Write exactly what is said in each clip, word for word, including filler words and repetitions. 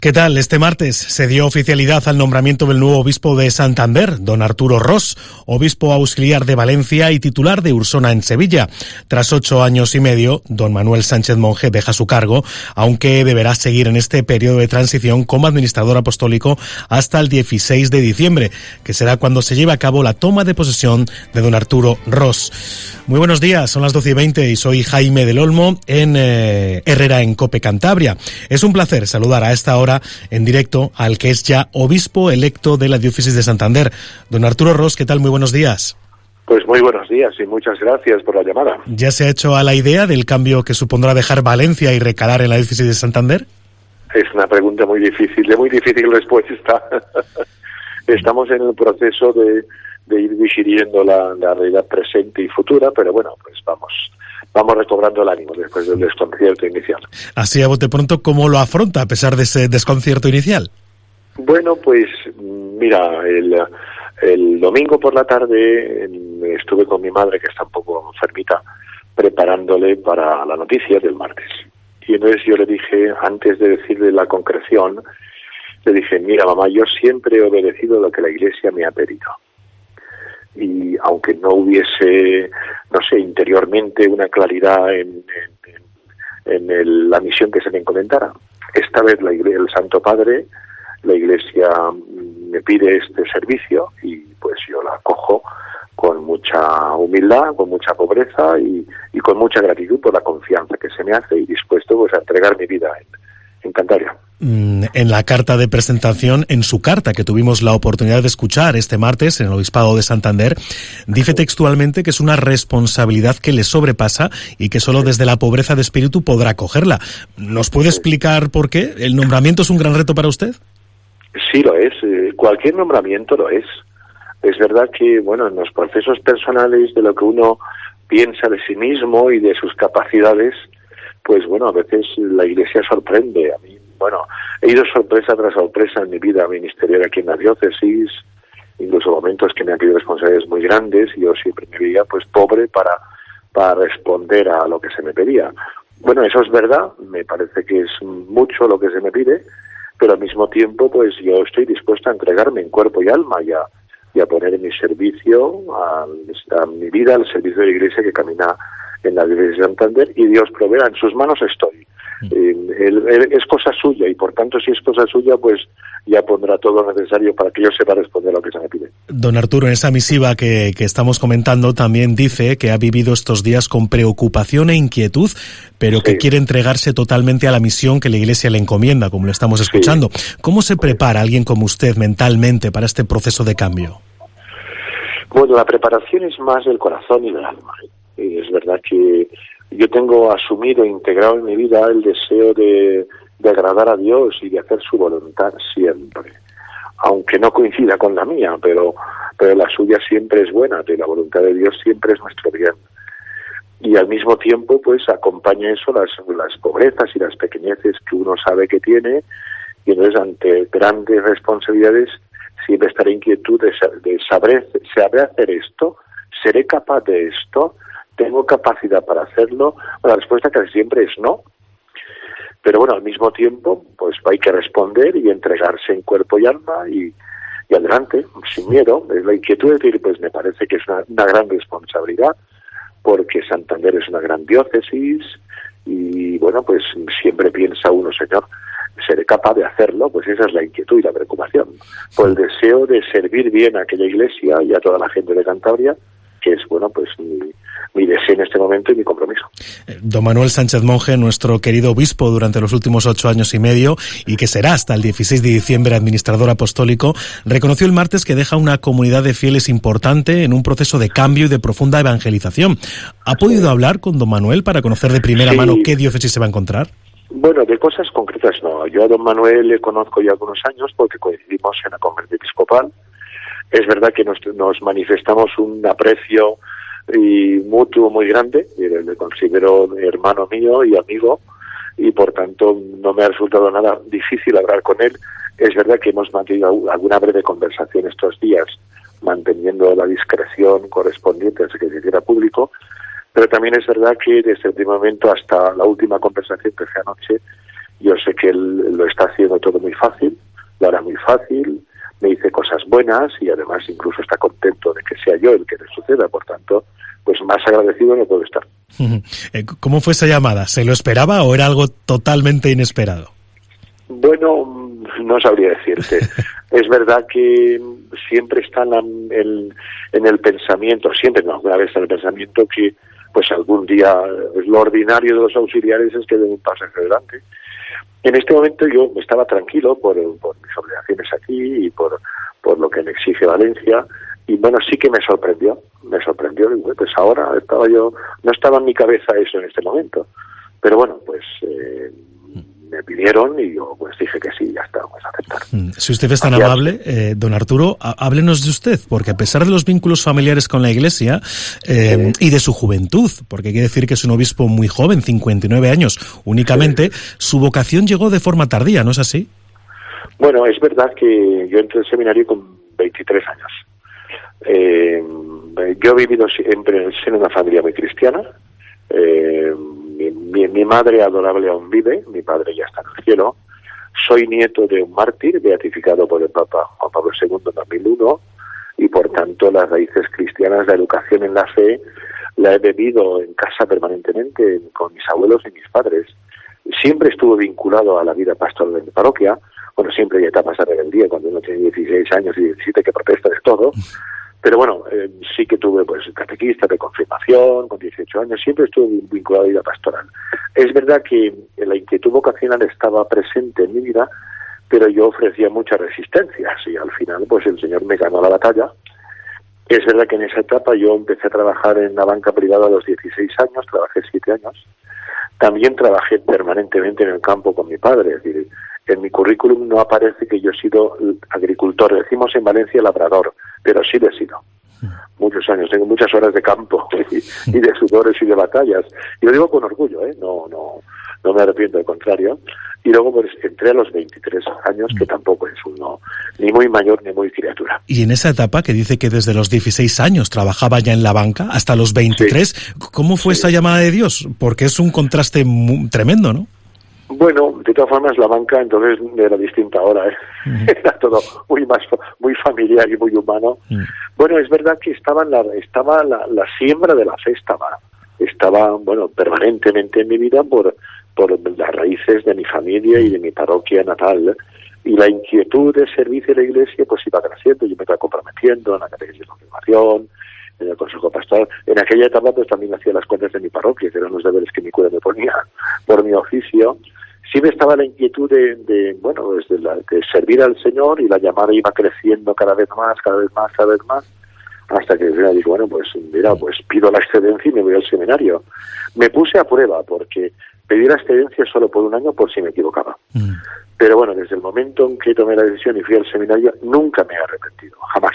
¿Qué tal? Este martes se dio oficialidad al nombramiento del nuevo obispo de Santander, don Arturo Ros, obispo auxiliar de Valencia y titular de Ursona en Sevilla. Tras ocho años y medio, don Manuel Sánchez Monje deja su cargo, aunque deberá seguir en este periodo de transición como administrador apostólico hasta el dieciséis de diciembre, que será cuando se lleve a cabo la toma de posesión de don Arturo Ros. Muy buenos días, son las doce y veinte y soy Jaime del Olmo en eh, Herrera en Cope Cantabria. Es un placer saludar a esta hora en directo al que es ya obispo electo de la diócesis de Santander. Don Arturo Ros, ¿qué tal? Muy buenos días. Pues muy buenos días y muchas gracias por la llamada. ¿Ya se ha hecho a la idea del cambio que supondrá dejar Valencia y recalar en la diócesis de Santander? Es una pregunta muy difícil, de muy difícil respuesta. Estamos en el proceso de, de ir digiriendo la, la realidad presente y futura, pero bueno, pues vamos... Vamos recobrando el ánimo después del desconcierto inicial. Así a bote pronto, ¿cómo lo afronta a pesar de ese desconcierto inicial? Bueno, pues mira, el, el domingo por la tarde estuve con mi madre, que está un poco enfermita, preparándole para la noticia del martes. Y entonces yo le dije, antes de decirle la concreción, le dije, mira mamá, yo siempre he obedecido lo que la Iglesia me ha pedido. Y aunque no hubiese, no sé, interiormente una claridad en, en, en el, la misión que se me encomendara, esta vez la iglesia, el Santo Padre, la Iglesia me pide este servicio y pues yo la acojo con mucha humildad, con mucha pobreza y, y con mucha gratitud por la confianza que se me hace y dispuesto pues a entregar mi vida en, en Cantabria. En la carta de presentación, en su carta que tuvimos la oportunidad de escuchar este martes en el Obispado de Santander, dice textualmente que es una responsabilidad que le sobrepasa y que solo desde la pobreza de espíritu podrá cogerla. ¿Nos puede explicar por qué? ¿El nombramiento es un gran reto para usted? Sí, lo es. Cualquier nombramiento lo es. Es verdad que, bueno, en los procesos personales de lo que uno piensa de sí mismo y de sus capacidades, pues bueno, a veces la Iglesia sorprende. A mí, bueno, he ido sorpresa tras sorpresa en mi vida ministerial aquí en la diócesis, incluso momentos que me han pedido responsabilidades muy grandes y yo siempre me veía pues pobre para, para responder a lo que se me pedía. Bueno, eso es verdad, me parece que es mucho lo que se me pide, pero al mismo tiempo pues yo estoy dispuesto a entregarme en cuerpo y alma y a, y a poner en mi servicio, a, a mi vida, al servicio de la Iglesia que camina en la diócesis de Santander, y Dios proveerá, en sus manos estoy. Eh, él, él, es cosa suya y por tanto si es cosa suya pues ya pondrá todo lo necesario para que yo sepa responder a lo que se me pide. Don Arturo, en esa misiva que, que estamos comentando también dice que ha vivido estos días con preocupación e inquietud, pero sí, que quiere entregarse totalmente a la misión que la Iglesia le encomienda, como lo estamos escuchando. Sí. ¿Cómo se prepara alguien como usted mentalmente para este proceso de cambio? Bueno, la preparación es más del corazón y del alma. Y es verdad que yo tengo asumido e integrado en mi vida el deseo de, de agradar a Dios y de hacer su voluntad siempre, aunque no coincida con la mía, pero, pero la suya siempre es buena, de la voluntad de Dios siempre es nuestro bien. Y al mismo tiempo, pues acompaña eso las, las pobrezas y las pequeñeces que uno sabe que tiene, y entonces ante grandes responsabilidades siempre estará inquietud de, de saber, ¿sabré hacer esto? ¿Seré capaz de esto? ¿Tengo capacidad para hacerlo? Bueno, la respuesta casi siempre es no. Pero bueno, al mismo tiempo, pues hay que responder y entregarse en cuerpo y alma y, y adelante, sin miedo. La inquietud de decir, pues me parece que es una, una gran responsabilidad, porque Santander es una gran diócesis y bueno, pues siempre piensa uno, Señor, seré capaz de hacerlo, pues esa es la inquietud y la preocupación. Por el deseo de servir bien a aquella iglesia y a toda la gente de Cantabria, que es, bueno, pues mi, mi deseo en este momento y mi compromiso. Don Manuel Sánchez Monje, nuestro querido obispo durante los últimos ocho años y medio y que será hasta el dieciséis de diciembre administrador apostólico, reconoció el martes que deja una comunidad de fieles importante en un proceso de cambio y de profunda evangelización. ¿Ha podido sí. hablar con don Manuel para conocer de primera sí. mano qué diócesis se va a encontrar? Bueno, de cosas concretas no. Yo a don Manuel le conozco ya algunos años porque coincidimos en la conferencia episcopal. Es verdad que nos, nos manifestamos un aprecio y mutuo muy grande, le considero hermano mío y amigo, y por tanto no me ha resultado nada difícil hablar con él. Es verdad que hemos mantenido alguna breve conversación estos días, manteniendo la discreción correspondiente a que se hiciera público, pero también es verdad que desde el primer momento hasta la última conversación que fue anoche, Yo sé que él lo está haciendo todo muy fácil, lo hará muy fácil, me dice cosas buenas y además incluso está contento de que sea yo el que le suceda, por tanto, pues más agradecido no puedo estar. ¿Cómo fue esa llamada? ¿Se lo esperaba o era algo totalmente inesperado? Bueno, no sabría decirte. Es verdad que siempre está en, la, en, en el pensamiento, siempre no, una vez está en el pensamiento que pues algún día pues, lo ordinario de los auxiliares es que den un paso hacia adelante. En este momento yo estaba tranquilo por, por mis obligaciones aquí y por, por lo que me exige Valencia, y bueno, sí que me sorprendió, me sorprendió, pues ahora estaba yo, no estaba en mi cabeza eso en este momento, pero bueno, pues eh, me pidieron y yo pues dije que sí, ya está, pues aceptar. Si usted es tan Aquí amable, eh, don Arturo, háblenos de usted, porque a pesar de los vínculos familiares con la Iglesia eh, sí. y de su juventud, porque hay que decir que es un obispo muy joven, cincuenta y nueve años únicamente, sí. su vocación llegó de forma tardía, ¿no es así? Bueno, es verdad que yo entré al seminario con veintitrés años. Eh, yo he vivido siempre en el seno de una familia muy cristiana. Eh, mi, mi, mi madre adorable aún vive, mi padre ya está en el cielo. Soy nieto de un mártir beatificado por el Papa Juan Pablo segundo en dos mil uno y por tanto las raíces cristianas, la educación en la fe, la he bebido en casa permanentemente con mis abuelos y mis padres. Siempre estuve vinculado a la vida pastoral de mi parroquia. Bueno, siempre hay etapas de rebeldía cuando uno tiene dieciséis años y diecisiete que protesta de todo. Pero bueno, eh, sí que tuve pues catequista de confirmación con dieciocho años, siempre estuve vinculado a la vida pastoral. Es verdad que la inquietud vocacional estaba presente en mi vida, pero yo ofrecía muchas resistencias y al final pues el Señor me ganó la batalla. Es verdad que en esa etapa yo empecé a trabajar en la banca privada a los dieciséis años, trabajé siete años. También trabajé permanentemente en el campo con mi padre, es decir, en mi currículum no aparece que yo he sido agricultor, decimos en Valencia labrador, pero sí lo he sido. Muchos años, tengo muchas horas de campo y, y de sudores y de batallas. Y lo digo con orgullo, ¿eh? No, no, no me arrepiento, al contrario. Y luego pues entré a los veintitrés años, que tampoco es uno ni muy mayor ni muy criatura. Y en esa etapa que dice que desde los dieciséis años trabajaba ya en la banca, hasta los veintitrés, sí. ¿Cómo fue sí. esa llamada de Dios? Porque es un contraste muy, tremendo, ¿no? Bueno, de todas formas la banca entonces era distinta ahora, ¿eh? Uh-huh. Era todo muy más muy familiar y muy humano. Uh-huh. Bueno, es verdad que estaba la estaba la, la siembra de la fe estaba estaba bueno permanentemente en mi vida por por las raíces de mi familia y de mi parroquia natal, y la inquietud de servicio de la Iglesia pues iba creciendo. Yo me iba comprometiendo en la catequesis de confirmación, en el consejo pastoral. En aquella etapa pues también hacía las cuentas de mi parroquia, que eran los deberes que mi cura me ponía por mi oficio. Sí me estaba la inquietud de, de bueno, desde la, de servir al Señor, y la llamada iba creciendo cada vez más, cada vez más, cada vez más, hasta que yo dije, bueno, pues mira, pues pido la excedencia y me voy al seminario. Me puse a prueba, porque pedí la excedencia solo por un año por si me equivocaba. Mm. Pero bueno, desde el momento en que tomé la decisión y fui al seminario, nunca me he arrepentido, jamás.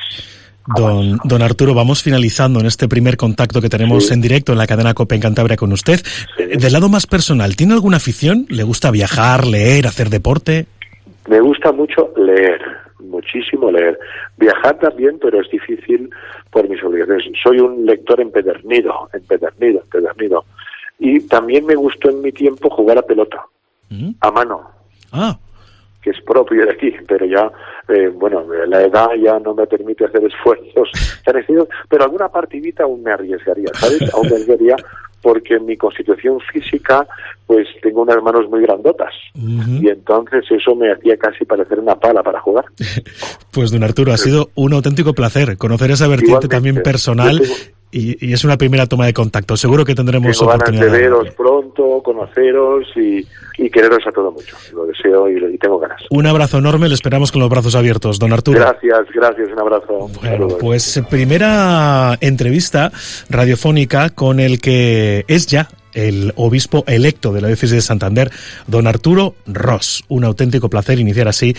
Don, don Arturo, vamos finalizando en este primer contacto que tenemos sí. en directo en la cadena COPE en Cantabria con usted. Sí. Del lado más personal, ¿tiene alguna afición? ¿Le gusta viajar, leer, hacer deporte? Me gusta mucho leer, muchísimo leer. Viajar también, pero es difícil por mis obligaciones. Soy un lector empedernido, empedernido, empedernido. Y también me gustó en mi tiempo jugar a pelota, ¿Mm? a mano. Ah. Que es propio de aquí, pero ya, eh, bueno, la edad ya no me permite hacer esfuerzos tan excesivos, pero alguna partidita aún me arriesgaría, ¿sabes? Aún me arriesgaría, porque en mi constitución física, pues tengo unas manos muy grandotas, uh-huh. y entonces eso me hacía casi parecer una pala para jugar. Pues don Arturo, ha sido un auténtico placer conocer esa vertiente Igualmente, también personal. Tengo... Y, y es una primera toma de contacto. Seguro que tendremos Tengo oportunidad ganas de veros pronto, conoceros y, y quereros a todo mucho. Lo deseo y, y tengo ganas. Un abrazo enorme, le esperamos con los brazos abiertos, don Arturo. Gracias, gracias, un abrazo. Bueno, Saludos. Pues primera entrevista radiofónica con el que es ya el obispo electo de la diócesis de Santander, don Arturo Ros. Un auténtico placer iniciar así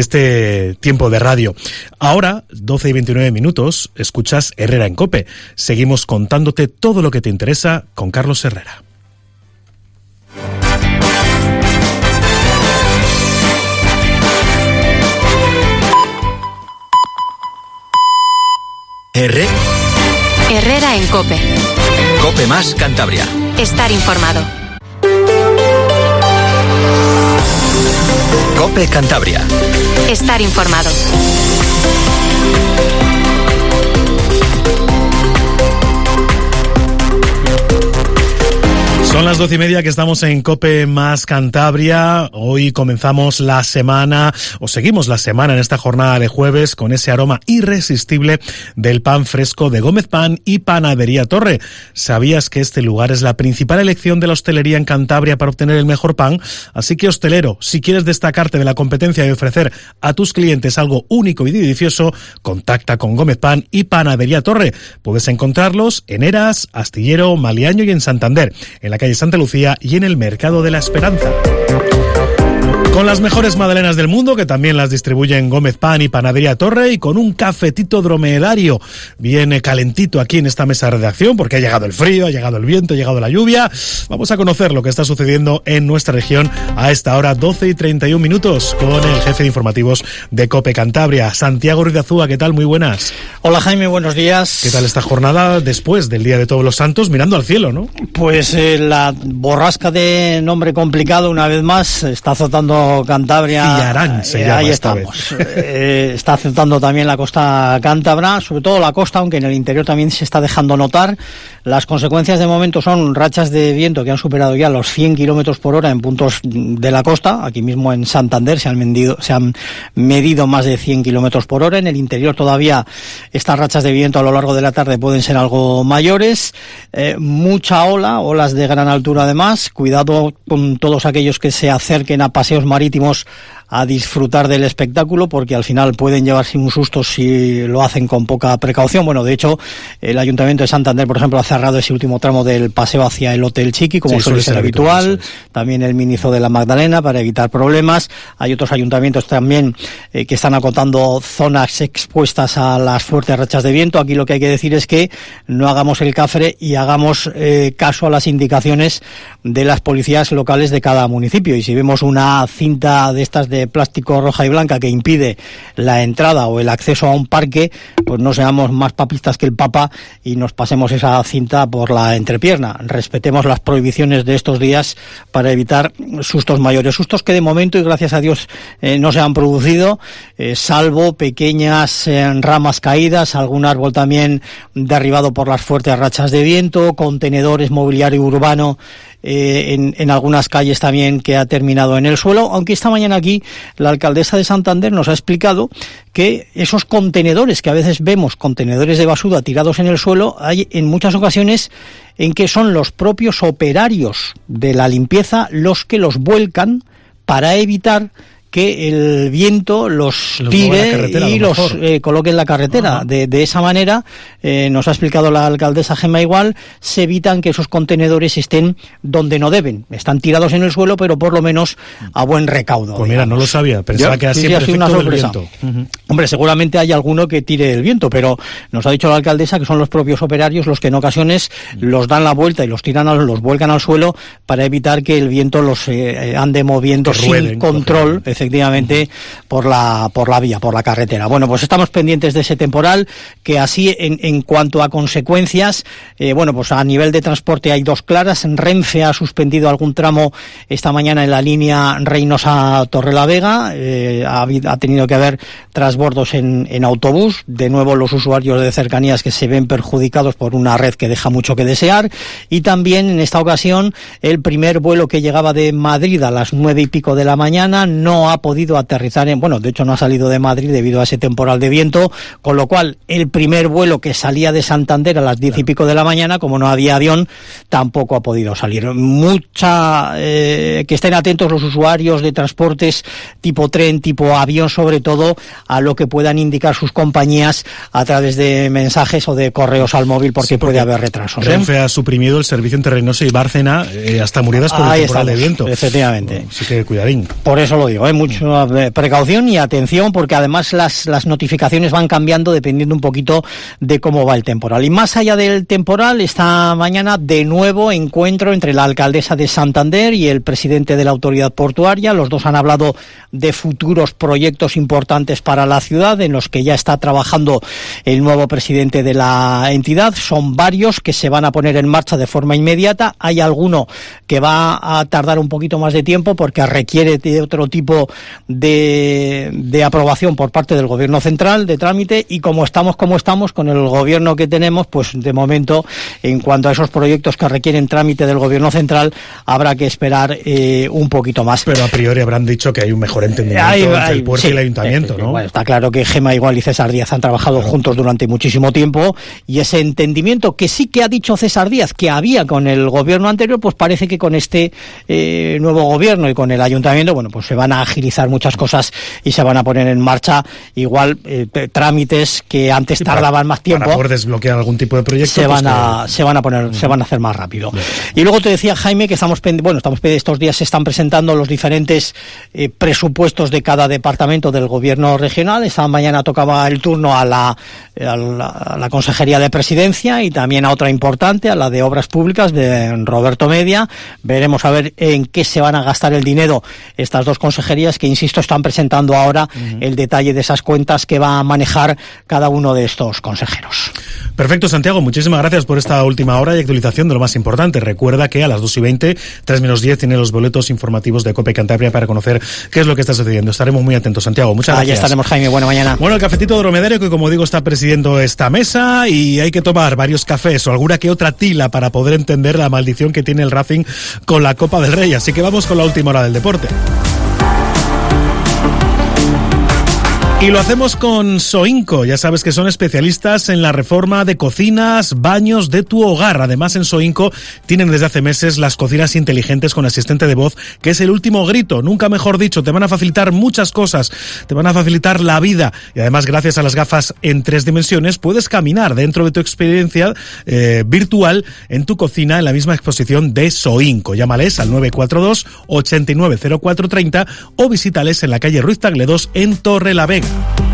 este tiempo de radio. Ahora, doce y veintinueve minutos, escuchas Herrera en COPE. Seguimos contándote todo lo que te interesa con Carlos Herrera. Herrera. Herrera en COPE. COPE más Cantabria. Estar informado. COPE Cantabria. Estar informado. Son las doce y media que estamos en COPE más Cantabria. Hoy comenzamos la semana, o seguimos la semana en esta jornada de jueves con ese aroma irresistible del pan fresco de Gómez Pan y Panadería Torre. ¿Sabías que este lugar es la principal elección de la hostelería en Cantabria para obtener el mejor pan? Así que, hostelero, si quieres destacarte de la competencia y ofrecer a tus clientes algo único y delicioso, contacta con Gómez Pan y Panadería Torre. Puedes encontrarlos en Eras, Astillero, Maliaño y en Santander, en la calle Santa Lucía y en el Mercado de la Esperanza. Con las mejores magdalenas del mundo, que también las distribuyen Gómez Pan y Panadería Torre, y con un cafetito dromedario bien calentito aquí en esta mesa de redacción, porque ha llegado el frío, ha llegado el viento, ha llegado la lluvia. Vamos a conocer lo que está sucediendo en nuestra región a esta hora, doce y treinta y un minutos, con el jefe de informativos de COPE Cantabria, Santiago Ruiz de Azúa. ¿Qué tal? Muy buenas. Hola Jaime, buenos días. ¿Qué tal esta jornada después del Día de Todos los Santos, mirando al cielo, no? Pues eh, la borrasca de nombre complicado, una vez más, está azotando Cantabria. Fiarán se eh, llama ahí esta estamos. Eh, está azotando también la costa cántabra, sobre todo la costa, aunque en el interior también se está dejando notar. Las consecuencias de momento son rachas de viento que han superado ya los cien kilómetros por hora en puntos de la costa. Aquí mismo en Santander se han medido, se han medido más de cien kilómetros por hora. En el interior todavía estas rachas de viento a lo largo de la tarde pueden ser algo mayores. Eh, mucha ola, olas de gran altura además. Cuidado con todos aquellos que se acerquen a paseos marítimos a disfrutar del espectáculo, porque al final pueden llevarse un susto si lo hacen con poca precaución. Bueno, de hecho, el Ayuntamiento de Santander, por ejemplo, ha cerrado ese último tramo del paseo hacia el Hotel Chiqui, como sí, suele ser habitual. habitual. También el Minizo de la Magdalena, para evitar problemas. Hay otros ayuntamientos también eh, que están acotando zonas expuestas a las fuertes rachas de viento. Aquí lo que hay que decir es que no hagamos el cafre y hagamos eh, caso a las indicaciones de las policías locales de cada municipio. Y si vemos una cinta de estas de plástico roja y blanca que impide la entrada o el acceso a un parque, pues no seamos más papistas que el Papa y nos pasemos esa cinta por la entrepierna. Respetemos las prohibiciones de estos días para evitar sustos mayores, sustos que de momento y gracias a Dios eh, no se han producido, eh, salvo pequeñas eh, ramas caídas, algún árbol también derribado por las fuertes rachas de viento, contenedores, mobiliario urbano Eh, en, en algunas calles también que ha terminado en el suelo, aunque esta mañana aquí la alcaldesa de Santander nos ha explicado que esos contenedores que a veces vemos, contenedores de basura tirados en el suelo, hay en muchas ocasiones en que son los propios operarios de la limpieza los que los vuelcan para evitar que el viento los, los tire y los eh, coloque en la carretera. De, de esa manera, eh, nos ha explicado la alcaldesa Gemma Igual, se evitan que esos contenedores estén donde no deben. Están tirados en el suelo, pero por lo menos a buen recaudo. Pues mira, digamos. No lo sabía, pensaba Yo, que era siempre ha sido una sorpresa. Uh-huh. Hombre, seguramente hay alguno que tire el viento, pero nos ha dicho la alcaldesa que son los propios operarios los que en ocasiones uh-huh. los dan la vuelta y los tiran, a, los vuelcan al suelo para evitar que el viento los eh, ande moviendo sin rueden, control, efectivamente, por la por la vía, por la carretera. Bueno, pues estamos pendientes de ese temporal, que así en, en cuanto a consecuencias, eh, bueno, pues a nivel de transporte hay dos claras. Renfe ha suspendido algún tramo esta mañana en la línea Reynosa-Torrelavega, eh, ha, ha tenido que haber transbordos en, en autobús, de nuevo los usuarios de cercanías que se ven perjudicados por una red que deja mucho que desear, y también en esta ocasión el primer vuelo que llegaba de Madrid a las nueve y pico de la mañana no ha podido aterrizar en, bueno, de hecho no ha salido de Madrid debido a ese temporal de viento, con lo cual el primer vuelo que salía de Santander a las diez y pico de la mañana, como no había avión, tampoco ha podido salir. Mucha, eh, que estén atentos los usuarios de transportes tipo tren, tipo avión, sobre todo a lo que puedan indicar sus compañías a través de mensajes o de correos al móvil, porque, sí, porque puede haber retrasos. Renfe ¿eh? ha suprimido el servicio entre Reynosa y Bárcena eh, hasta Muriedas por Ahí el temporal estamos, de viento. Efectivamente. Así que cuidadín. Por eso lo digo, ¿eh? mucha precaución y atención, porque además las, las notificaciones van cambiando dependiendo un poquito de cómo va el temporal. Y más allá del temporal, esta mañana de nuevo encuentro entre la alcaldesa de Santander y el presidente de la autoridad portuaria. Los dos han hablado de futuros proyectos importantes para la ciudad, en los que ya está trabajando el nuevo presidente de la entidad. Son varios que se van a poner en marcha de forma inmediata. Hay alguno que va a tardar un poquito más de tiempo porque requiere de otro tipo proceso de, de aprobación por parte del Gobierno central, de trámite, y como estamos como estamos, con el Gobierno que tenemos, pues de momento, en cuanto a esos proyectos que requieren trámite del Gobierno central, habrá que esperar eh, un poquito más. Pero a priori habrán dicho que hay un mejor entendimiento hay, entre hay, el puerto sí, y el ayuntamiento, ¿no? Bueno, está claro que Gema igual y César Díaz han trabajado claro. juntos durante muchísimo tiempo, y ese entendimiento que sí que ha dicho César Díaz que había con el Gobierno anterior, pues parece que con este eh, nuevo Gobierno y con el ayuntamiento, bueno, pues se van a agilizar muchas cosas y se van a poner en marcha igual eh, trámites que antes sí, tardaban para, más tiempo. Para poder desbloquear algún tipo de proyecto. Se pues van a, que... se van a poner, uh-huh. se van a hacer más rápido. Bien. Y luego te decía, Jaime, que estamos pend- bueno, estamos estos días se están presentando los diferentes eh, presupuestos de cada departamento del Gobierno regional. Esta mañana tocaba el turno a la, a la, a la Consejería de Presidencia y también a otra importante, a la de Obras Públicas de Roberto Media. Veremos a ver en qué se van a gastar el dinero estas dos consejerías que, insisto, están presentando ahora uh-huh. el detalle de esas cuentas que va a manejar cada uno de estos consejeros. Perfecto, Santiago, muchísimas gracias por esta última hora y actualización de lo más importante. Recuerda que a las dos y veinte, tres menos diez, tiene los boletos informativos de COPE Cantabria para conocer qué es lo que está sucediendo. Estaremos muy atentos, Santiago. Muchas gracias. Ahí estaremos, Jaime. Buena mañana. Bueno, el cafetito dromedario, que como digo está presidiendo esta mesa, y hay que tomar varios cafés o alguna que otra tila para poder entender la maldición que tiene el Racing con la Copa del Rey. Así que vamos con la última hora del deporte. Y lo hacemos con Soinco. Ya sabes que son especialistas en la reforma de cocinas, baños de tu hogar. Además, en Soinco tienen desde hace meses las cocinas inteligentes con asistente de voz, que es el último grito, nunca mejor dicho. Te van a facilitar muchas cosas, te van a facilitar la vida. Y además, gracias a las gafas en tres dimensiones, puedes caminar dentro de tu experiencia eh, virtual en tu cocina en la misma exposición de Soinco. Llámales al nueve cuatro dos, ocho nueve cero cuatro tres cero o visítales en la calle Ruiz Tagle dos en Torrelavega.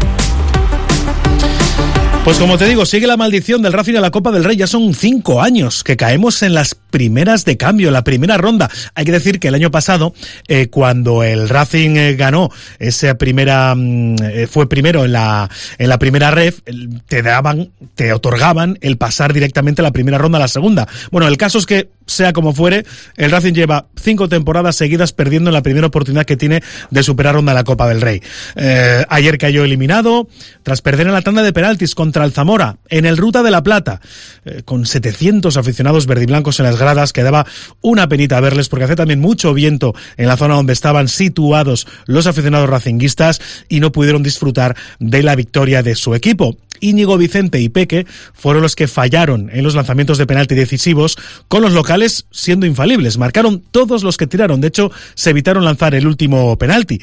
Pues como te digo, sigue la maldición del Racing a la Copa del Rey. Ya son cinco años que caemos en las primeras de cambio, la primera ronda. Hay que decir que el año pasado, eh, cuando el Racing eh, ganó esa primera, eh, fue primero en la en la primera ref, te daban, te otorgaban el pasar directamente a la primera ronda a la segunda. Bueno, el caso es que, sea como fuere, el Racing lleva cinco temporadas seguidas perdiendo en la primera oportunidad que tiene de superar ronda de la Copa del Rey. Eh, ayer cayó eliminado tras perder en la tanda de penaltis contra el Zamora en el Ruta de la Plata, eh, con setecientos aficionados verdiblancos en las gradas, que daba una penita verles porque hace también mucho viento en la zona donde estaban situados los aficionados racinguistas y no pudieron disfrutar de la victoria de su equipo. Íñigo, Vicente y Peque fueron los que fallaron en los lanzamientos de penalti decisivos, con los locales siendo infalibles. Marcaron todos los que tiraron, de hecho se evitaron lanzar el último penalti.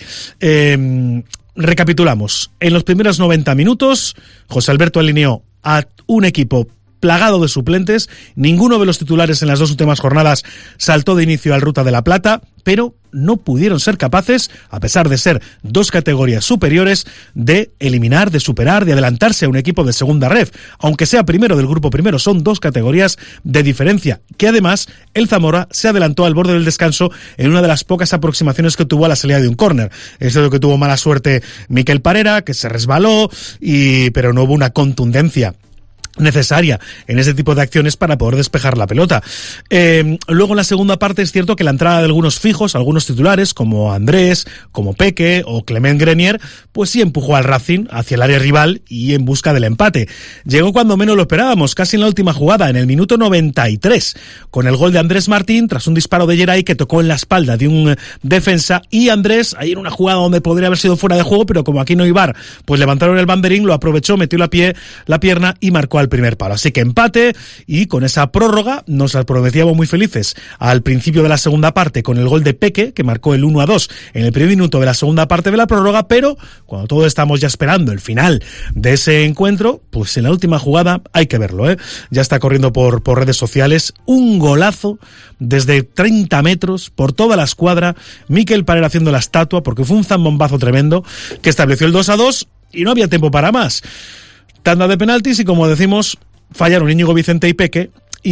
Eh, recapitulamos, en los primeros noventa minutos José Alberto alineó a un equipo plagado de suplentes. Ninguno de los titulares en las dos últimas jornadas saltó de inicio al Ruta de la Plata, pero no pudieron ser capaces, a pesar de ser dos categorías superiores, de eliminar, de superar, de adelantarse a un equipo de segunda ref. Aunque sea primero del grupo primero, son dos categorías de diferencia, que además el Zamora se adelantó al borde del descanso en una de las pocas aproximaciones que tuvo a la salida de un córner. Es de lo que tuvo mala suerte Miquel Parera, que se resbaló, y pero no hubo una contundencia necesaria en ese tipo de acciones para poder despejar la pelota. Eh, luego en la segunda parte es cierto que la entrada de algunos fijos, algunos titulares como Andrés, como Peque o Clement Grenier, pues sí empujó al Racing hacia el área rival y en busca del empate. Llegó cuando menos lo esperábamos, casi en la última jugada, en el minuto noventa y tres, con el gol de Andrés Martín tras un disparo de Geray que tocó en la espalda de un defensa, y Andrés, ahí en una jugada donde podría haber sido fuera de juego, pero como aquí no hay V A R, pues levantaron el banderín, lo aprovechó, metió la pie, la pierna y marcó al primer palo. Así que empate, y con esa prórroga nos prometíamos muy felices al principio de la segunda parte con el gol de Peque, que marcó el uno a dos en el primer minuto de la segunda parte de la prórroga, pero cuando todos estamos ya esperando el final de ese encuentro, pues en la última jugada hay que verlo, ¿eh? Ya está corriendo por, por redes sociales un golazo desde treinta metros por toda la escuadra, Miquel Parera haciendo la estatua, porque fue un zambombazo tremendo que estableció el dos a dos y no había tiempo para más. Tanda de penaltis y, como decimos, fallaron Íñigo, Vicente y Peque,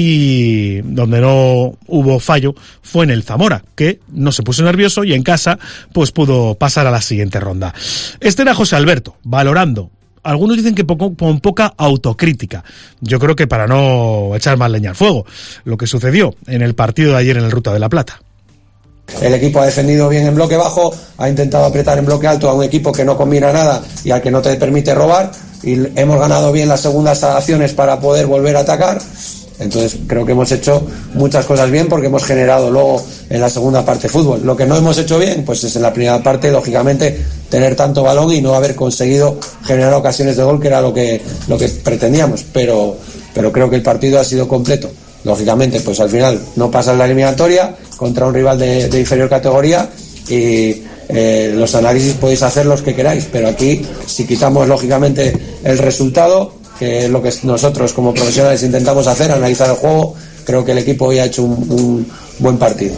y donde no hubo fallo fue en el Zamora, que no se puso nervioso y en casa pues pudo pasar a la siguiente ronda. Este era José Alberto, valorando. Algunos dicen que poco, con poca autocrítica. Yo creo que para no echar más leña al fuego, lo que sucedió en el partido de ayer en el Ruta de la Plata. El equipo ha defendido bien en bloque bajo, ha intentado apretar en bloque alto a un equipo que no combina nada y al que no te permite robar, y hemos ganado bien las segundas acciones para poder volver a atacar. Entonces creo que hemos hecho muchas cosas bien porque hemos generado luego en la segunda parte fútbol. Lo que no hemos hecho bien pues es en la primera parte, lógicamente, tener tanto balón y no haber conseguido generar ocasiones de gol, que era lo que, lo que pretendíamos, pero, pero creo que el partido ha sido completo. Lógicamente pues al final no pasas la eliminatoria contra un rival de, de inferior categoría y eh, los análisis podéis hacer los que queráis, pero aquí si quitamos lógicamente el resultado, que es lo que nosotros como profesionales intentamos hacer, analizar el juego, creo que el equipo hoy ha hecho un, un buen partido.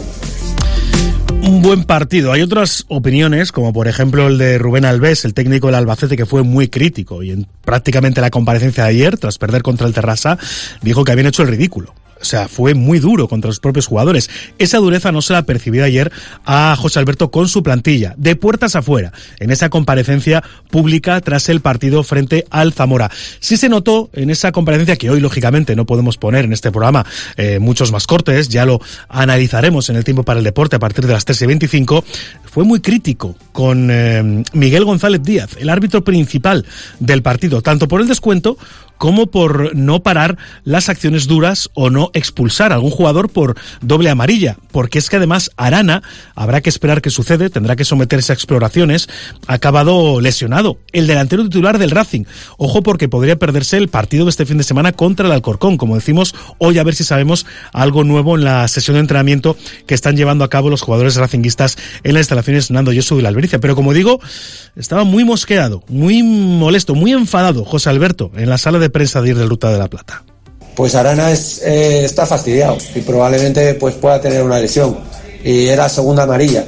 Un buen partido. Hay otras opiniones, como por ejemplo el de Rubén Alves, el técnico del Albacete, que fue muy crítico y en prácticamente la comparecencia de ayer, tras perder contra el Terrassa, dijo que habían hecho el ridículo. O sea, fue muy duro contra los propios jugadores. Esa dureza no se la percibió ayer a José Alberto con su plantilla, de puertas afuera, en esa comparecencia pública tras el partido frente al Zamora. Sí se notó en esa comparecencia, que hoy lógicamente no podemos poner en este programa eh, muchos más cortes, ya lo analizaremos en el Tiempo para el Deporte a partir de las tres y veinticinco, fue muy crítico con eh, Miguel González Díaz, el árbitro principal del partido, tanto por el descuento como por no parar las acciones duras o no expulsar a algún jugador por doble amarilla, porque es que además Arana, habrá que esperar qué sucede, tendrá que someterse a exploraciones, ha acabado lesionado, el delantero titular del Racing. Ojo, porque podría perderse el partido de este fin de semana contra el Alcorcón, como decimos, hoy a ver si sabemos algo nuevo en la sesión de entrenamiento que están llevando a cabo los jugadores racinguistas en las instalaciones Nando Yosu de la Albericia. Pero como digo, estaba muy mosqueado, muy molesto, muy enfadado José Alberto en la sala de prensa de ir del Ruta de la Plata. Pues Arana es, eh, está fastidiado y probablemente pues pueda tener una lesión, y era segunda amarilla.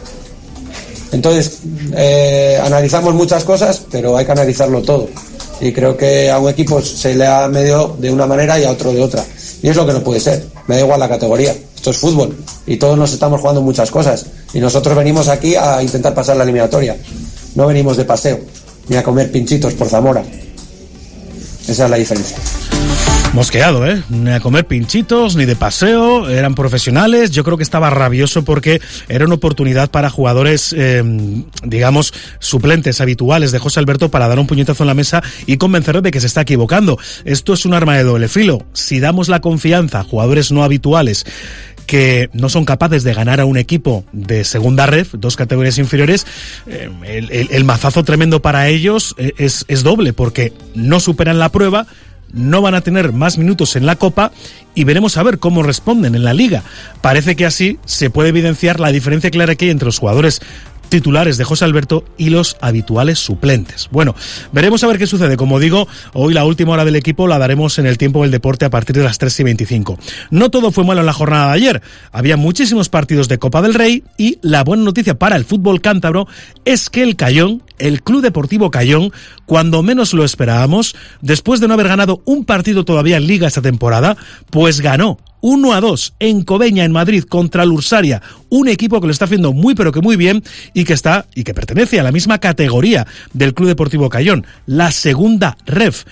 Entonces eh, analizamos muchas cosas, pero hay que analizarlo todo, y creo que a un equipo se le ha medido de una manera y a otro de otra, y es lo que no puede ser. Me da igual la categoría, esto es fútbol y todos nos estamos jugando muchas cosas, y nosotros venimos aquí a intentar pasar la eliminatoria, no venimos de paseo ni a comer pinchitos por Zamora. Esa es la diferencia. Mosqueado, ¿eh? Ni a comer pinchitos, ni de paseo, eran profesionales. Yo creo que estaba rabioso porque era una oportunidad para jugadores, eh, digamos, suplentes habituales de José Alberto para dar un puñetazo en la mesa y convencerle de que se está equivocando. Esto es un arma de doble filo. Si damos la confianza a jugadores no habituales que no son capaces de ganar a un equipo de segunda ref, dos categorías inferiores, eh, el, el, el mazazo tremendo para ellos es, es doble, porque no superan la prueba, no van a tener más minutos en la Copa y veremos a ver cómo responden en la Liga. Parece que así se puede evidenciar la diferencia clara que hay entre los jugadores titulares de José Alberto y los habituales suplentes. Bueno, veremos a ver qué sucede. Como digo, hoy la última hora del equipo la daremos en el Tiempo del Deporte a partir de las tres y veinticinco. No todo fue malo en la jornada de ayer. Había muchísimos partidos de Copa del Rey y la buena noticia para el fútbol cántabro es que el Cayón, el Club Deportivo Cayón, cuando menos lo esperábamos, después de no haber ganado un partido todavía en Liga esta temporada, pues ganó uno a dos en Cobeña, en Madrid, contra el Ursaria, un equipo que lo está haciendo muy pero que muy bien y que está y que pertenece a la misma categoría del Club Deportivo Cayón, la segunda ref.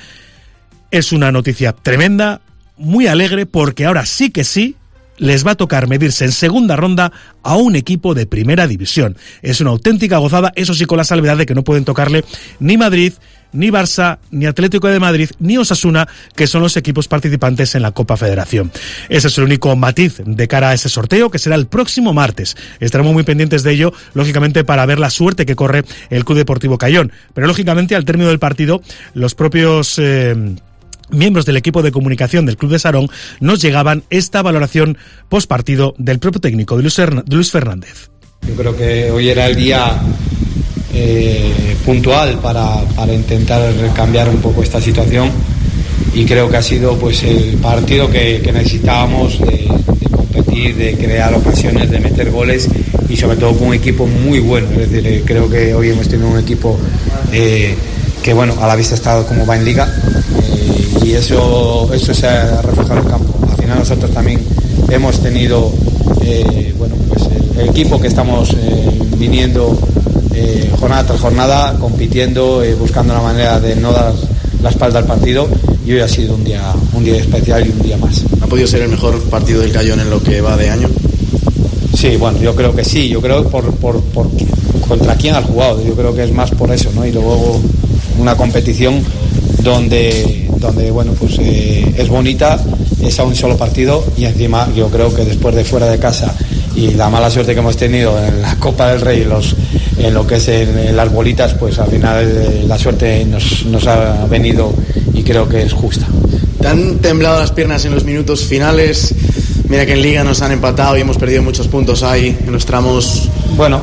Es una noticia tremenda, muy alegre, porque ahora sí que sí les va a tocar medirse en segunda ronda a un equipo de primera división. Es una auténtica gozada, eso sí, con la salvedad de que no pueden tocarle ni Madrid, ni Barça, ni Atlético de Madrid, ni Osasuna, que son los equipos participantes en la Copa Federación. Ese es el único matiz de cara a ese sorteo, que será el próximo martes. Estaremos muy pendientes de ello, lógicamente, para ver la suerte que corre el Club Deportivo Cayón. Pero, lógicamente, al término del partido, los propios Eh, miembros del equipo de comunicación del Club de Sarón nos llegaban esta valoración postpartido del propio técnico de Luis, Hern- de Luis Fernández. Yo creo que hoy era el día eh, puntual para, para intentar cambiar un poco esta situación, y creo que ha sido pues el partido que, que necesitábamos de, de competir, de crear ocasiones, de meter goles, y sobre todo con un equipo muy bueno. Es decir, creo que hoy hemos tenido un equipo eh, que, bueno, a la vista está como va en Liga, eh, y eso, eso se ha reflejado en el campo. Al final nosotros también hemos tenido eh, bueno, pues el, el equipo que estamos eh, viniendo eh, jornada tras jornada, compitiendo, eh, buscando la manera de no dar la espalda al partido, y hoy ha sido un día, un día especial y un día más. ¿Ha podido ser el mejor partido del Cayón en lo que va de año? Sí, bueno, yo creo que sí, yo creo por, por, por contra quién has jugado, yo creo que es más por eso, ¿no? Y luego una competición donde, donde bueno, pues eh, es bonita, es a un solo partido y encima yo creo que después de fuera de casa y la mala suerte que hemos tenido en la Copa del Rey, los, en lo que es en, en las bolitas, pues al final eh, la suerte nos, nos ha venido y creo que es justa. ¿Te han temblado las piernas en los minutos finales? Mira que en Liga nos han empatado y hemos perdido muchos puntos ahí en los tramos. Bueno,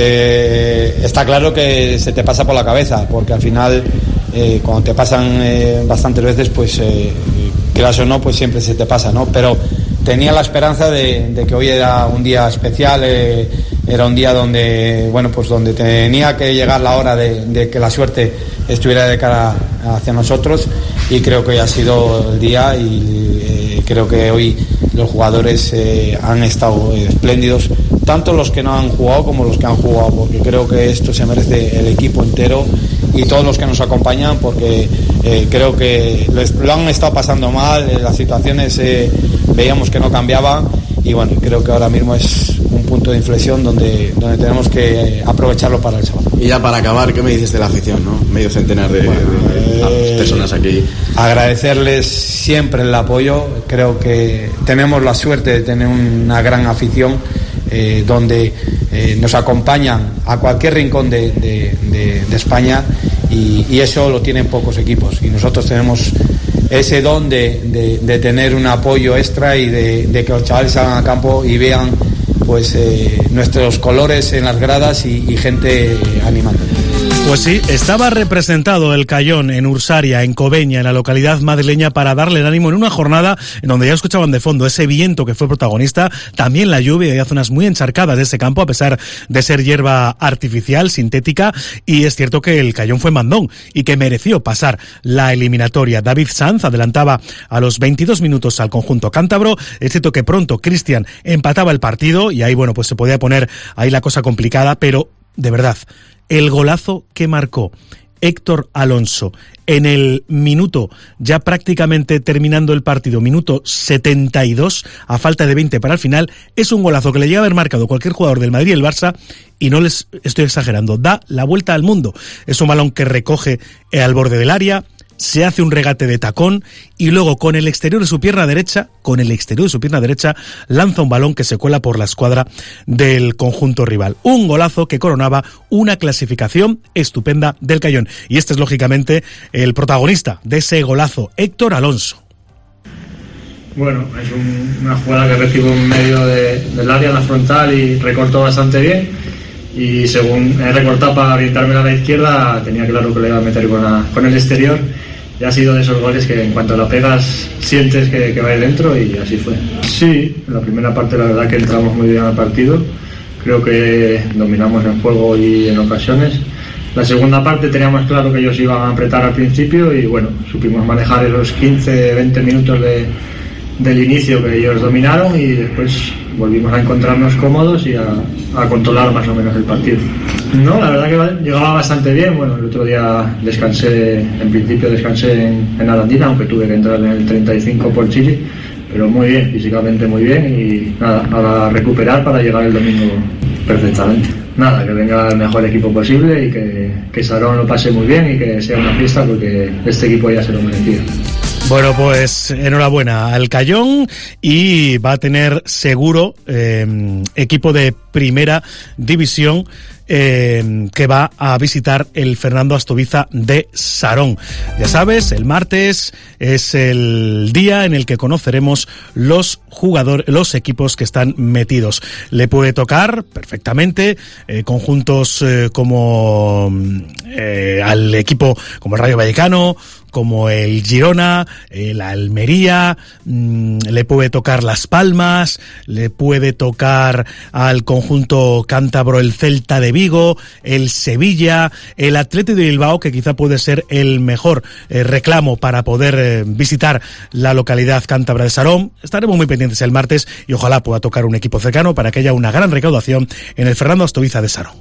eh, está claro que se te pasa por la cabeza, porque al final eh, cuando te pasan eh, bastantes veces, pues eh, quieras o no, pues siempre se te pasa, ¿no? Pero tenía la esperanza de, de que hoy era un día especial, eh, era un día donde, bueno, pues donde tenía que llegar la hora de, de que la suerte estuviera de cara hacia nosotros, y creo que hoy ha sido el día y eh, creo que hoy los jugadores eh, han estado espléndidos, tanto los que no han jugado como los que han jugado, porque creo que esto se merece el equipo entero y todos los que nos acompañan, porque eh, creo que les, lo han estado pasando mal, eh, las situaciones eh, veíamos que no cambiaban y bueno, creo que ahora mismo es un punto de inflexión donde, donde tenemos que aprovecharlo para el sábado. Y ya para acabar, ¿qué me dices de la afición, no? Medio centenar de, bueno, de, de personas aquí. Agradecerles siempre el apoyo, creo que tenemos la suerte de tener una gran afición eh, donde eh, nos acompañan a cualquier rincón de, de, de, de España y, y eso lo tienen pocos equipos y nosotros tenemos ese don de, de, de tener un apoyo extra y de, de que los chavales salgan al campo y vean pues eh, nuestros colores en las gradas y, y gente animando. Pues sí, estaba representado el Cayón en Ursaria, en Cobeña, en la localidad madrileña, para darle el ánimo en una jornada en donde ya escuchaban de fondo ese viento que fue protagonista, también la lluvia, y hay zonas muy encharcadas de ese campo a pesar de ser hierba artificial, sintética, y es cierto que el Cayón fue mandón y que mereció pasar la eliminatoria. David Sanz adelantaba a los veintidós minutos al conjunto cántabro, es cierto que pronto Cristian empataba el partido y ahí bueno, pues se podía poner ahí la cosa complicada, pero de verdad, el golazo que marcó Héctor Alonso en el minuto, ya prácticamente terminando el partido, minuto setenta y dos, a falta de veinte para el final, es un golazo que le llega a haber marcado cualquier jugador del Madrid y el Barça, y no les estoy exagerando, da la vuelta al mundo. Es un balón que recoge al borde del área, se hace un regate de tacón y luego con el exterior de su pierna derecha, con el exterior de su pierna derecha, lanza un balón que se cuela por la escuadra del conjunto rival. Un golazo que coronaba una clasificación estupenda del Cayón. Y este es lógicamente el protagonista de ese golazo, Héctor Alonso. Bueno, es un, una jugada que recibo en medio de, del área, en la frontal, y recortó bastante bien. Y según he recortado para orientarme a la izquierda, tenía claro que le iba a meter con, la, con el exterior. Y ha sido de esos goles que en cuanto la pegas sientes que, que va ahí dentro, y así fue. Sí, en la primera parte la verdad que entramos muy bien al partido. Creo que dominamos el juego y en ocasiones. La segunda parte teníamos claro que ellos iban a apretar al principio y bueno, supimos manejar esos quince veinte minutos de, del inicio que ellos dominaron y después volvimos a encontrarnos cómodos y a, a controlar más o menos el partido. No, la verdad que llegaba bastante bien. Bueno, el otro día descansé, en principio descansé en, en Arandina, aunque tuve que entrar en el treinta y cinco por Chile, pero muy bien, físicamente muy bien, y nada, a recuperar para llegar el domingo perfectamente. Nada, que venga el mejor equipo posible y que, que Sarón lo pase muy bien y que sea una fiesta, porque este equipo ya se lo merecía. Bueno, pues enhorabuena al Cayón, y va a tener seguro eh, equipo de primera división eh, que va a visitar el Fernando Astoviza de Sarón. Ya sabes, el martes es el día en el que conoceremos los jugadores, los equipos que están metidos. Le puede tocar perfectamente eh, conjuntos eh, como eh, al equipo como el Rayo Vallecano, como el Girona, el Almería, mmm, le puede tocar Las Palmas, le puede tocar al conjunto cántabro el Celta de Vigo, el Sevilla, el Athletic de Bilbao, que quizá puede ser el mejor eh, reclamo para poder eh, visitar la localidad cántabra de Sarón. Estaremos muy pendientes el martes y ojalá pueda tocar un equipo cercano para que haya una gran recaudación en el Fernando Astoviza de Sarón.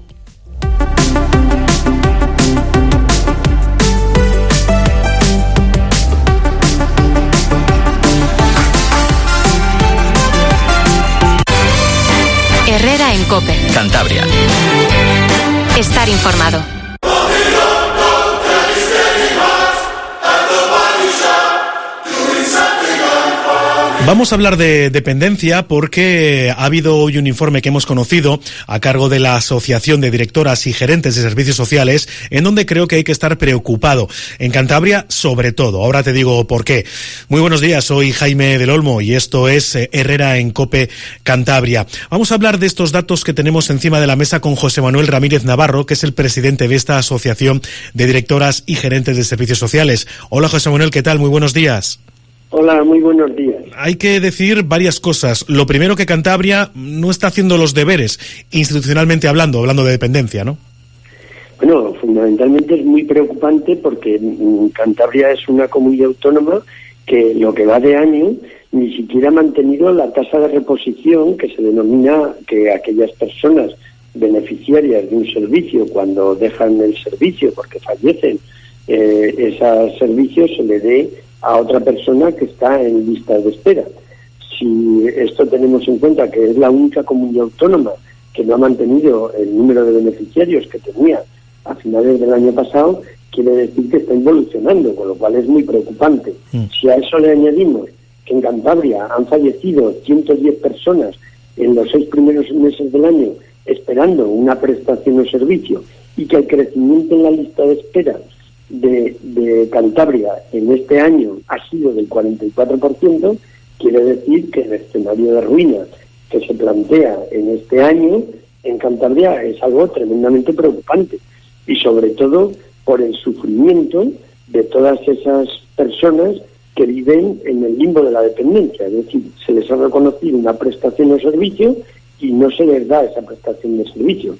COPE. Cantabria. Estar informado. Vamos a hablar de dependencia porque ha habido hoy un informe que hemos conocido a cargo de la Asociación de Directoras y Gerentes de Servicios Sociales, en donde creo que hay que estar preocupado. En Cantabria, sobre todo. Ahora te digo por qué. Muy buenos días, soy Jaime del Olmo y esto es Herrera en COPE Cantabria. Vamos a hablar de estos datos que tenemos encima de la mesa con José Manuel Ramírez Navarro, que es el presidente de esta Asociación de Directoras y Gerentes de Servicios Sociales. Hola José Manuel, ¿qué tal? Muy buenos días. Hola, muy buenos días. Hay que decir varias cosas. Lo primero, que Cantabria no está haciendo los deberes, institucionalmente hablando, hablando de dependencia, ¿no? Bueno, fundamentalmente es muy preocupante porque Cantabria es una comunidad autónoma que lo que va de año ni siquiera ha mantenido la tasa de reposición que se denomina que aquellas personas beneficiarias de un servicio, cuando dejan el servicio porque fallecen, eh, ese servicio se le dé a otra persona que está en lista de espera. Si esto tenemos en cuenta que es la única comunidad autónoma que no ha mantenido el número de beneficiarios que tenía a finales del año pasado, quiere decir que está involucionando, con lo cual es muy preocupante. Mm. Si a eso le añadimos que en Cantabria han fallecido ciento diez personas en los seis primeros meses del año esperando una prestación o servicio, y que el crecimiento en la lista de espera De, de Cantabria en este año ha sido del cuarenta y cuatro por ciento, quiere decir que el escenario de ruina que se plantea en este año en Cantabria es algo tremendamente preocupante, y sobre todo por el sufrimiento de todas esas personas que viven en el limbo de la dependencia, es decir, se les ha reconocido una prestación o servicio y no se les da esa prestación de servicio.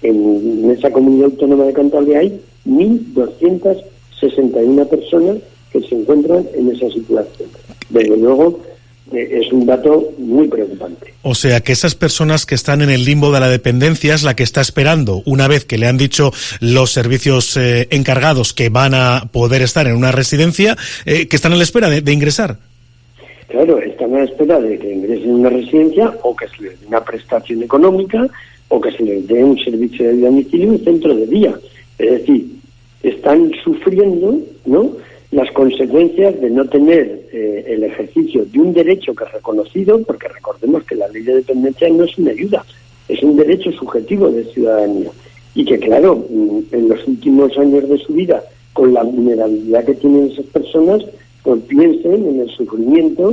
En, en esa comunidad autónoma de Cantabria hay mil doscientas sesenta y una personas que se encuentran en esa situación. Desde luego, eh, es un dato muy preocupante. O sea, que esas personas que están en el limbo de la dependencia es la que está esperando, una vez que le han dicho los servicios eh, encargados que van a poder estar en una residencia, eh, que están a la espera de, de ingresar. Claro, están a la espera de que ingresen en una residencia, o que se les dé una prestación económica, o que se les dé un servicio de domicilio y un centro de día. Es decir, están sufriendo, ¿no?, las consecuencias de no tener eh, el ejercicio de un derecho que es reconocido, porque recordemos que la ley de dependencia no es una ayuda, es un derecho subjetivo de ciudadanía. Y que, claro, en los últimos años de su vida, con la vulnerabilidad que tienen esas personas, pues piensen en el sufrimiento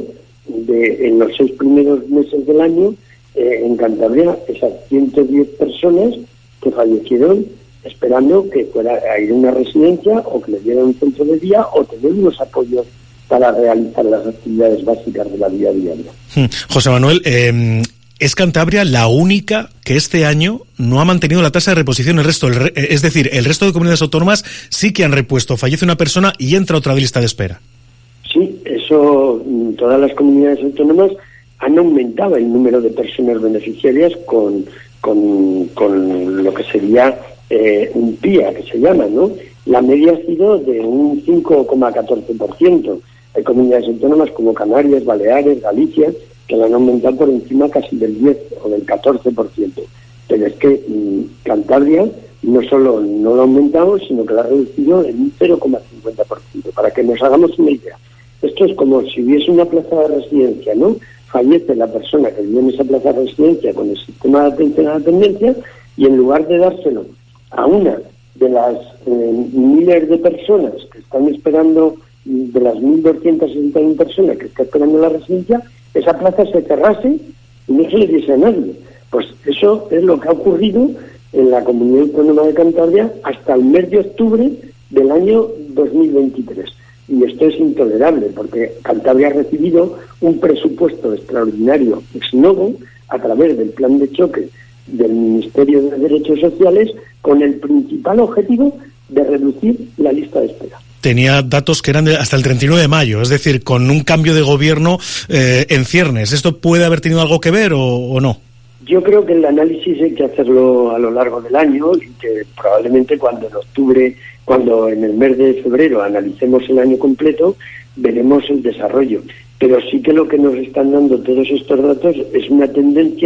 de, en los seis primeros meses del año, eh, en Cantabria, esas ciento diez personas que fallecieron esperando que fuera a ir a una residencia, o que le dieran un centro de día, o tener unos apoyos para realizar las actividades básicas de la vida diaria. José Manuel, eh, ¿es Cantabria la única que este año no ha mantenido la tasa de reposición? El resto, el re, es decir, el resto de comunidades autónomas sí que han repuesto. Fallece una persona y entra otra de lista de espera. Sí, eso, todas las comunidades autónomas han aumentado el número de personas beneficiarias con, con, con lo que sería eh, un P I A, que se llama, ¿no? La media ha sido de un cinco coma catorce por ciento. Hay comunidades autónomas como Canarias, Baleares, Galicia, que la han aumentado por encima casi del diez o del catorce por ciento. Pero es que mmm, Cantabria no solo no lo ha aumentado, sino que lo ha reducido en un cero coma cincuenta por ciento. Para que nos hagamos una idea, esto es como si hubiese una plaza de residencia, ¿no? Fallece la persona que vive en esa plaza de residencia con el sistema de atención a la dependencia, y en lugar de dárselo a una de las eh, miles de personas que están esperando, de las mil doscientas sesenta y una personas que están esperando la residencia, esa plaza se cerrase y no se le diese a nadie. Pues eso es lo que ha ocurrido en la Comunidad Autónoma de Cantabria hasta el mes de octubre del año dos mil veintitrés. Y esto es intolerable, porque Cantabria ha recibido un presupuesto extraordinario ex novo a través del plan de choque del Ministerio de Derechos Sociales, con el principal objetivo de reducir la lista de espera. Tenía datos que eran de hasta el treinta y nueve de mayo, es decir, con un cambio de gobierno eh, en ciernes. ¿Esto puede haber tenido algo que ver o, o no? Yo creo que el análisis hay que hacerlo a lo largo del año, y que probablemente cuando en octubre, cuando en el mes de febrero analicemos el año completo, veremos el desarrollo. Pero sí que lo que nos están dando todos estos datos es una tendencia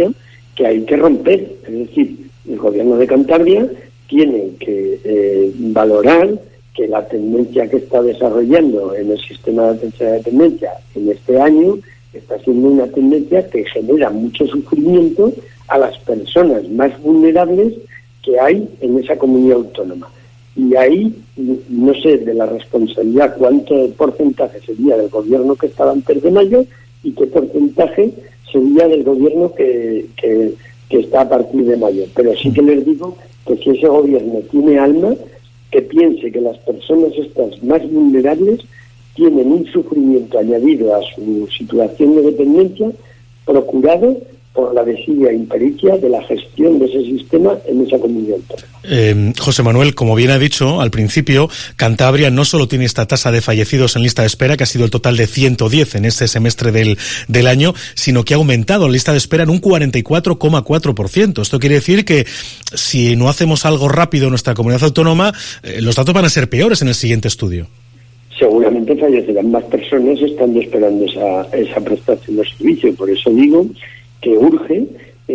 que hay que romper. Es decir, el gobierno de Cantabria tiene que eh, valorar que la tendencia que está desarrollando en el sistema de atención a la dependencia en este año está siendo una tendencia que genera mucho sufrimiento a las personas más vulnerables que hay en esa comunidad autónoma. Y ahí, no sé de la responsabilidad cuánto porcentaje sería del gobierno que estaba antes de mayo y qué porcentaje sería del gobierno que, que, que está a partir de mayo. Pero sí que les digo que si ese gobierno tiene alma, que piense que las personas estas más vulnerables tienen un sufrimiento añadido a su situación de dependencia procurado por la desidia e impericia de la gestión de ese sistema en esa comunidad autónoma. Eh, José Manuel, como bien ha dicho al principio, Cantabria no solo tiene esta tasa de fallecidos en lista de espera, que ha sido el total de ciento diez en este semestre del, del año, sino que ha aumentado la lista de espera en un cuarenta y cuatro coma cuatro por ciento. Esto quiere decir que si no hacemos algo rápido en nuestra comunidad autónoma, eh, los datos van a ser peores en el siguiente estudio. Seguramente fallecerán más personas estando esperando esa, esa prestación de servicio. Por eso digo que urge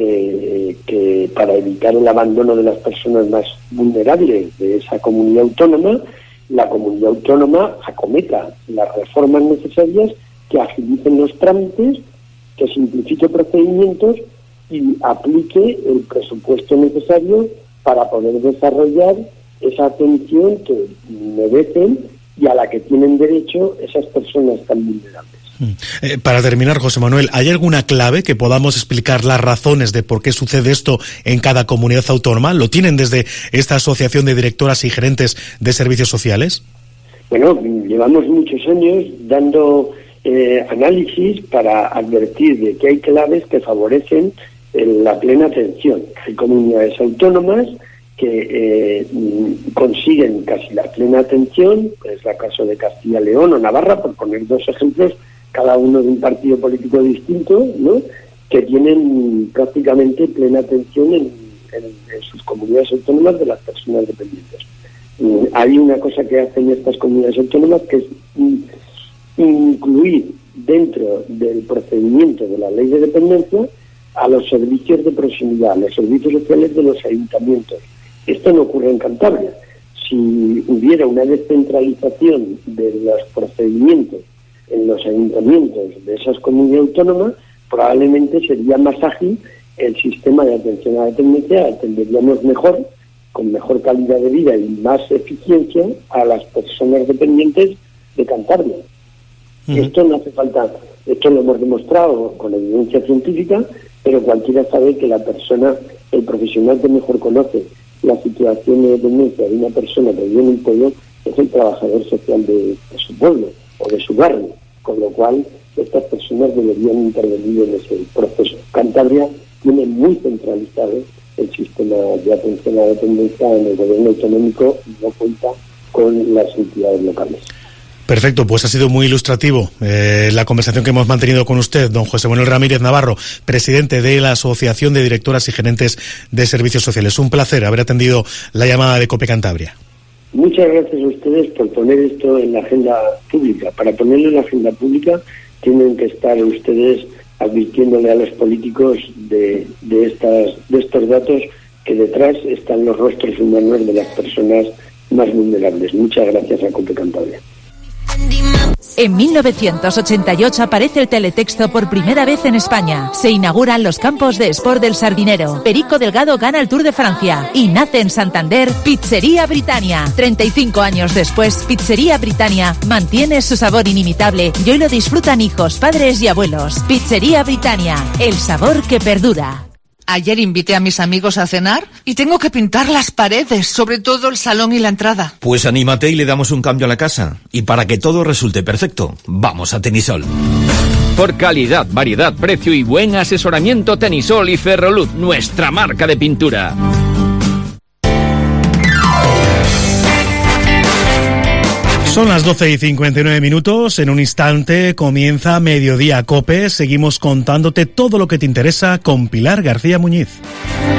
eh, que para evitar el abandono de las personas más vulnerables de esa comunidad autónoma, la comunidad autónoma acometa las reformas necesarias que agilicen los trámites, que simplifique procedimientos y aplique el presupuesto necesario para poder desarrollar esa atención que merecen y a la que tienen derecho esas personas tan vulnerables. Eh, para terminar, José Manuel, ¿hay alguna clave que podamos explicar las razones de por qué sucede esto en cada comunidad autónoma? ¿Lo tienen desde esta Asociación de Directoras y Gerentes de Servicios Sociales? Bueno, llevamos muchos años dando eh, análisis para advertir de que hay claves que favorecen eh, la plena atención. Hay comunidades autónomas que eh, consiguen casi la plena atención, es el caso de Castilla y León o Navarra, por poner dos ejemplos, cada uno de un partido político distinto, ¿no?, que tienen prácticamente plena atención en, en, en sus comunidades autónomas de las personas dependientes. Mm, hay una cosa que hacen estas comunidades autónomas que es mm, incluir dentro del procedimiento de la ley de dependencia a los servicios de proximidad, a los servicios sociales de los ayuntamientos. Esto no ocurre en Cantabria. Si hubiera una descentralización de los procedimientos en los ayuntamientos de esas comunidades autónomas, probablemente sería más ágil el sistema de atención a la dependencia, atenderíamos mejor, con mejor calidad de vida y más eficiencia a las personas dependientes de Cantabria. Uh-huh. Esto no hace falta, esto lo hemos demostrado con evidencia científica, pero cualquiera sabe que la persona, el profesional que mejor conoce la situación de dependencia de una persona que vive en un pueblo es el trabajador social de, de su pueblo o de su barrio, con lo cual estas personas deberían intervenir en ese proceso. Cantabria tiene muy centralizado el sistema de atención a la dependencia en el gobierno autonómico y no cuenta con las entidades locales. Perfecto, pues ha sido muy ilustrativo eh, la conversación que hemos mantenido con usted, don José Manuel Ramírez Navarro, presidente de la Asociación de Directoras y Gerentes de Servicios Sociales. Un placer haber atendido la llamada de COPE Cantabria. Muchas gracias a ustedes por poner esto en la agenda pública. Para ponerlo en la agenda pública tienen que estar ustedes advirtiéndole a los políticos de, de, estas, de estos datos que detrás están los rostros humanos de las personas más vulnerables. Muchas gracias a COPE Cantabria. En mil novecientos ochenta y ocho aparece el teletexto por primera vez en España. Se inauguran los campos de Sport del Sardinero. Perico Delgado gana el Tour de Francia. Y nace en Santander Pizzería Britannia. treinta y cinco años después, Pizzería Britannia mantiene su sabor inimitable y hoy lo disfrutan hijos, padres y abuelos. Pizzería Britannia, el sabor que perdura. Ayer invité a mis amigos a cenar y tengo que pintar las paredes, sobre todo el salón y la entrada. Pues anímate y le damos un cambio a la casa. Y para que todo resulte perfecto, vamos a Tenisol. Por calidad, variedad, precio y buen asesoramiento, Tenisol y Ferroluz, nuestra marca de pintura. Son las doce y cincuenta y nueve minutos. En un instante comienza Mediodía COPE. Seguimos contándote todo lo que te interesa con Pilar García Muñiz.